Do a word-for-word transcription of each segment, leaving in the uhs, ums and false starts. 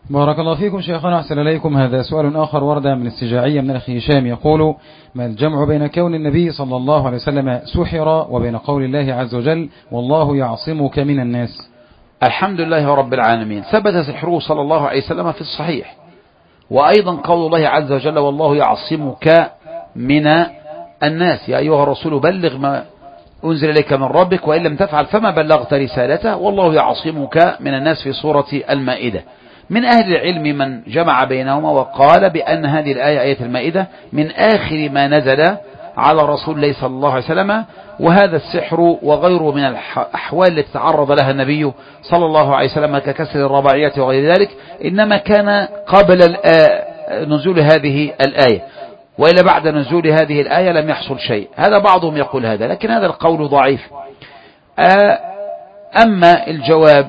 بارك الله فيكم شيخنا، أحسن إليكم. هذا سؤال آخر ورد من السجاعية من الأخ هشام يقول: ما الجمع بين كون النبي صلى الله عليه وسلم سحر وبين قول الله عز وجل والله يعصمك من الناس؟ الحمد لله رب العالمين، ثبت سحره صلى الله عليه وسلم في الصحيح، وأيضا قول الله عز وجل والله يعصمك من الناس، يا أيها الرسول بلغ ما أنزل إليك من ربك وإن لم تفعل فما بلغت رسالته والله يعصمك من الناس في سورة المائدة. من أهل العلم من جمع بينهما وقال بأن هذه الآية آية المائدة من آخر ما نزل على رسول الله صلى الله عليه وسلم، وهذا السحر وغيره من الأحوال التي تعرض لها النبي صلى الله عليه وسلم ككسر الرباعية وغير ذلك إنما كان قبل نزول هذه الآية، وإلا بعد نزول هذه الآية لم يحصل شيء. هذا بعضهم يقول هذا، لكن هذا القول ضعيف. أما الجواب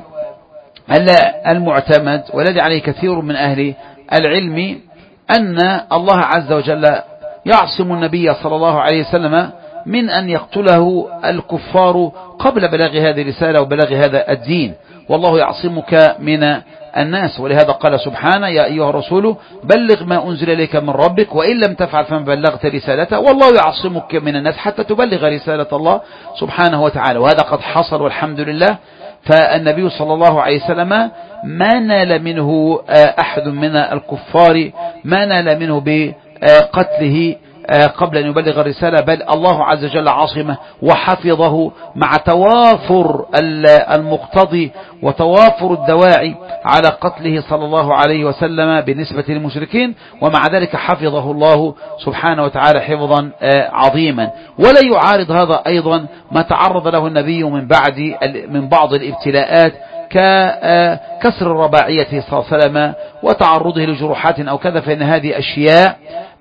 المعتمد والذي عليه كثير من أهل العلم أن الله عز وجل يعصم النبي صلى الله عليه وسلم من أن يقتله الكفار قبل بلاغ هذه الرسالة وبلاغ هذا الدين، والله يعصمك من الناس. ولهذا قال سبحانه يا أيها الرسول بلغ ما أنزل إليك من ربك وإن لم تفعل فما بلغت رسالته والله يعصمك من الناس حتى تبلغ رسالة الله سبحانه وتعالى، وهذا قد حصل والحمد لله. فالنبي صلى الله عليه وسلم ما نال منه أحد من الكفار ما نال منه بقتله قبل أن يبلغ الرسالة، بل الله عز وجل عاصمه وحفظه مع توافر المقتضي وتوافر الدواعي على قتله صلى الله عليه وسلم بالنسبة للمشركين، ومع ذلك حفظه الله سبحانه وتعالى حفظا عظيما. ولا يعارض هذا أيضا ما تعرض له النبي من بعد من بعض الابتلاءات ككسر الرباعية صلى الله عليه وسلم وتعرضه لجروحات أو كذا، فإن هذه أشياء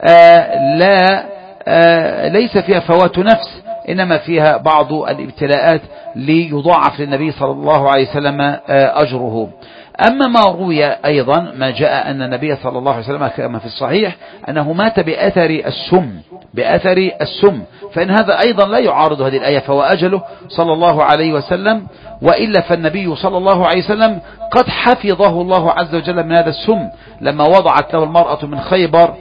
لا ليس فيها فوات نفس، إنما فيها بعض الابتلاءات ليضاعف للنبي صلى الله عليه وسلم أجره. أما ما روي أيضا ما جاء أن النبي صلى الله عليه وسلم كما في الصحيح أنه مات بأثر السم بأثر السم فإن هذا أيضا لا يعارض هذه الآية، فهو أجله صلى الله عليه وسلم، وإلا فالنبي صلى الله عليه وسلم قد حفظه الله عز وجل من هذا السم لما وضعت له المرأة من خيبر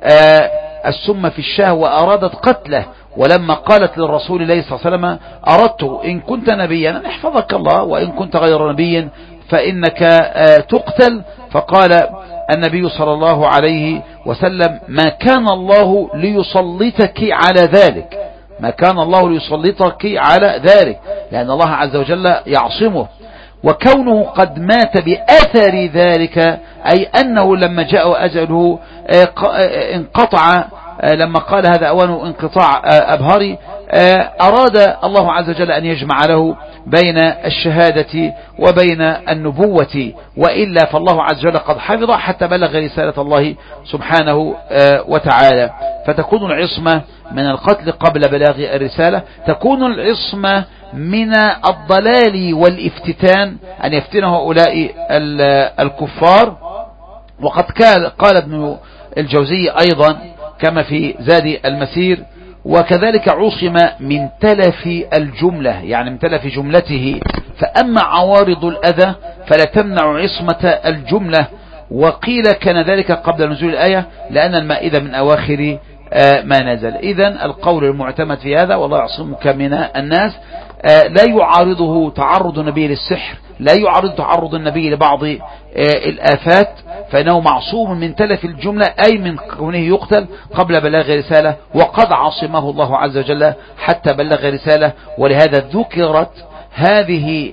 السم في الشاه وأرادت قتله، ولما قالت للرسول الله صلى الله عليه وسلم أردت إن كنت نبيا أن احفظك الله وإن كنت غير نبي فإنك تقتل، فقال النبي صلى الله عليه وسلم ما كان الله ليسلطك على ذلك ما كان الله ليسلطك على ذلك لأن الله عز وجل يعصمه، وكونه قد مات بأثر ذلك أي أنه لما جاء أجله انقطع، لما قال هذا أوان انقطاع أبهري أراد الله عز وجل أن يجمع له بين الشهادة وبين النبوة، وإلا فالله عز وجل قد حفظ حتى بلغ رسالة الله سبحانه وتعالى. فتكون العصمة من القتل قبل بلاغ الرسالة، تكون العصمة من الضلال والافتتان أن يفتنه هؤلاء الكفار. وقد قال ابن الجوزي أيضا كما في زاد المسير وكذلك عصم من تلف الجملة يعني من تلف جملته، فأما عوارض الأذى فلا تمنع عصمة الجملة، وقيل كان ذلك قبل نزول الآية لأن المائدة من أواخر ما نزل. إذن القول المعتمد في هذا والله يعصمك من الناس لا يعارضه تعرض النبي للسحر، لا يعارض تعرض النبي لبعض الآفات، فإنه معصوم من تلف الجملة أي من كونه يقتل قبل بلاغ رسالة، وقد عصمه الله عز وجل حتى بلغ رسالة. ولهذا ذكرت هذه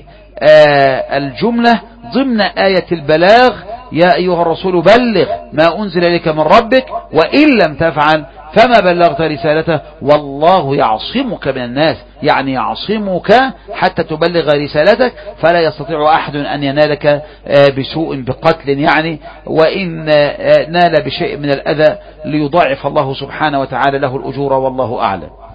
الجملة ضمن آية البلاغ يا أيها الرسول بلغ ما أنزل إليك من ربك وإن لم تفعل فما بلغت رسالته والله يعصمك من الناس، يعني يعصمك حتى تبلغ رسالتك فلا يستطيع أحد أن ينالك بسوء بقتل يعني، وإن نال بشيء من الأذى ليضاعف الله سبحانه وتعالى له الأجور والله أعلم.